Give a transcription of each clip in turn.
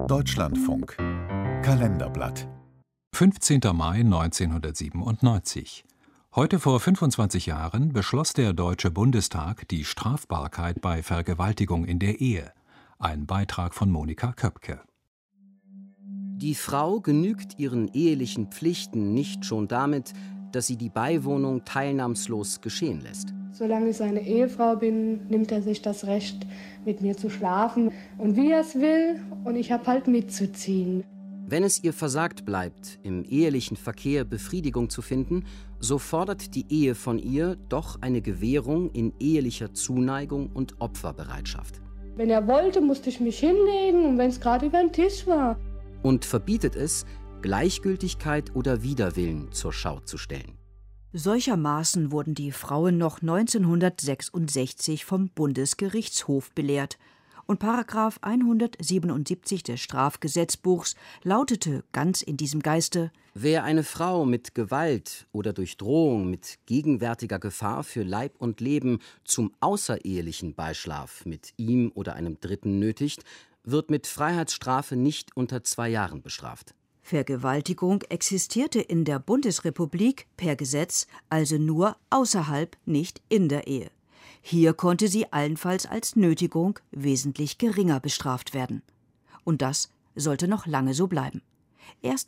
Deutschlandfunk Kalenderblatt 15. Mai 1997. Heute vor 25 Jahren beschloss der Deutsche Bundestag die Strafbarkeit bei Vergewaltigung in der Ehe. Ein Beitrag von Monika Köpke. Die Frau genügt ihren ehelichen Pflichten nicht schon damit, dass sie die Beiwohnung teilnahmslos geschehen lässt. Solange ich seine Ehefrau bin, nimmt er sich das Recht, mit mir zu schlafen und wie er es will, und ich habe halt mitzuziehen. Wenn es ihr versagt bleibt, im ehelichen Verkehr Befriedigung zu finden, so fordert die Ehe von ihr doch eine Gewährung in ehelicher Zuneigung und Opferbereitschaft. Wenn er wollte, musste ich mich hinlegen, und wenn es gerade über den Tisch war. Und verbietet es, Gleichgültigkeit oder Widerwillen zur Schau zu stellen. Solchermaßen wurden die Frauen noch 1966 vom Bundesgerichtshof belehrt. Und Paragraph 177 des Strafgesetzbuchs lautete ganz in diesem Geiste: Wer eine Frau mit Gewalt oder durch Drohung mit gegenwärtiger Gefahr für Leib und Leben zum außerehelichen Beischlaf mit ihm oder einem Dritten nötigt, wird mit Freiheitsstrafe nicht unter 2 Jahren bestraft. Vergewaltigung existierte in der Bundesrepublik per Gesetz also nur außerhalb, nicht in der Ehe. Hier konnte sie allenfalls als Nötigung wesentlich geringer bestraft werden. Und das sollte noch lange so bleiben. Erst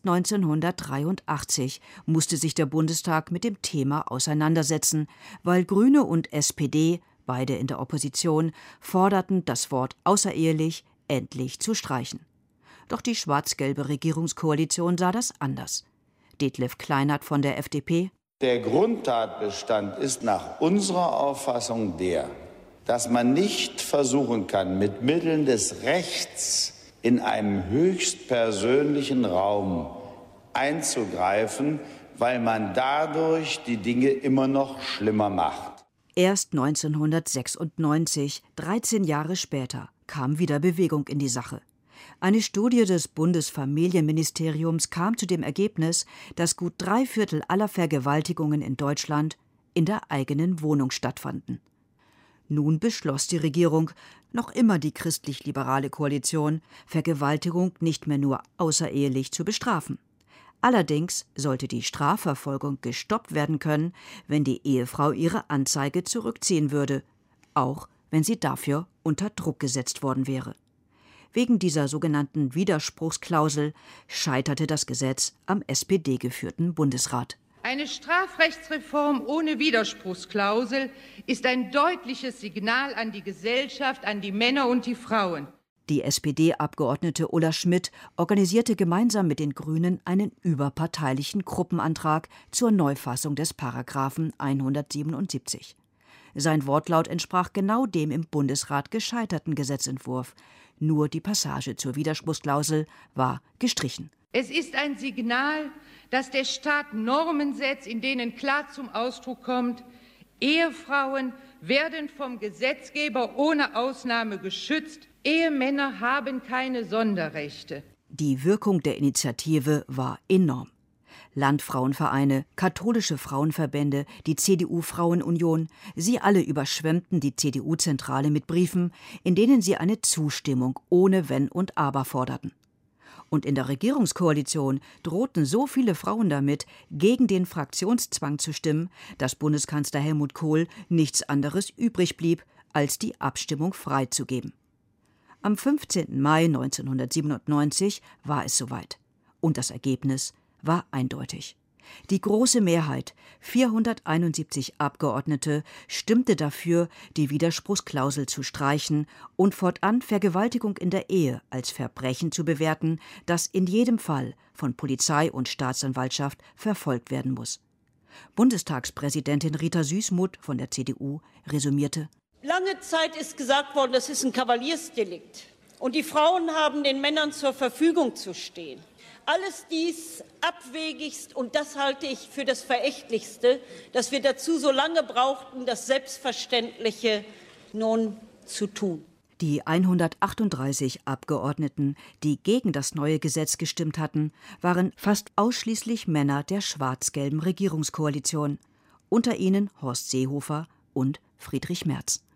1983 musste sich der Bundestag mit dem Thema auseinandersetzen, weil Grüne und SPD, beide in der Opposition, forderten, das Wort außerehelich endlich zu streichen. Doch die schwarz-gelbe Regierungskoalition sah das anders. Detlef Kleinert von der FDP: Der Grundtatbestand ist nach unserer Auffassung der, dass man nicht versuchen kann, mit Mitteln des Rechts in einem höchstpersönlichen Raum einzugreifen, weil man dadurch die Dinge immer noch schlimmer macht. Erst 1996, 13 Jahre später, kam wieder Bewegung in die Sache. Eine Studie des Bundesfamilienministeriums kam zu dem Ergebnis, dass gut 3/4 aller Vergewaltigungen in Deutschland in der eigenen Wohnung stattfanden. Nun beschloss die Regierung, noch immer die christlich-liberale Koalition, Vergewaltigung nicht mehr nur außerehelich zu bestrafen. Allerdings sollte die Strafverfolgung gestoppt werden können, wenn die Ehefrau ihre Anzeige zurückziehen würde, auch wenn sie dafür unter Druck gesetzt worden wäre. Wegen dieser sogenannten Widerspruchsklausel scheiterte das Gesetz am SPD-geführten Bundesrat. Eine Strafrechtsreform ohne Widerspruchsklausel ist ein deutliches Signal an die Gesellschaft, an die Männer und die Frauen. Die SPD-Abgeordnete Ulla Schmidt organisierte gemeinsam mit den Grünen einen überparteilichen Gruppenantrag zur Neufassung des Paragraphen 177. Sein Wortlaut entsprach genau dem im Bundesrat gescheiterten Gesetzentwurf. Nur die Passage zur Widerspruchsklausel war gestrichen. Es ist ein Signal, dass der Staat Normen setzt, in denen klar zum Ausdruck kommt: Ehefrauen werden vom Gesetzgeber ohne Ausnahme geschützt. Ehemänner haben keine Sonderrechte. Die Wirkung der Initiative war enorm. Landfrauenvereine, katholische Frauenverbände, die CDU-Frauenunion, sie alle überschwemmten die CDU-Zentrale mit Briefen, in denen sie eine Zustimmung ohne Wenn und Aber forderten. Und in der Regierungskoalition drohten so viele Frauen damit, gegen den Fraktionszwang zu stimmen, dass Bundeskanzler Helmut Kohl nichts anderes übrig blieb, als die Abstimmung freizugeben. Am 15. Mai 1997 war es soweit. Und das Ergebnis war eindeutig. Die große Mehrheit, 471 Abgeordnete, stimmte dafür, die Widerspruchsklausel zu streichen und fortan Vergewaltigung in der Ehe als Verbrechen zu bewerten, das in jedem Fall von Polizei und Staatsanwaltschaft verfolgt werden muss. Bundestagspräsidentin Rita Süssmuth von der CDU resümierte: Lange Zeit ist gesagt worden, das ist ein Kavaliersdelikt. Und die Frauen haben den Männern zur Verfügung zu stehen. Alles dies abwegigst, und das halte ich für das Verächtlichste, dass wir dazu so lange brauchten, das Selbstverständliche nun zu tun. Die 138 Abgeordneten, die gegen das neue Gesetz gestimmt hatten, waren fast ausschließlich Männer der schwarz-gelben Regierungskoalition. Unter ihnen Horst Seehofer und Friedrich Merz.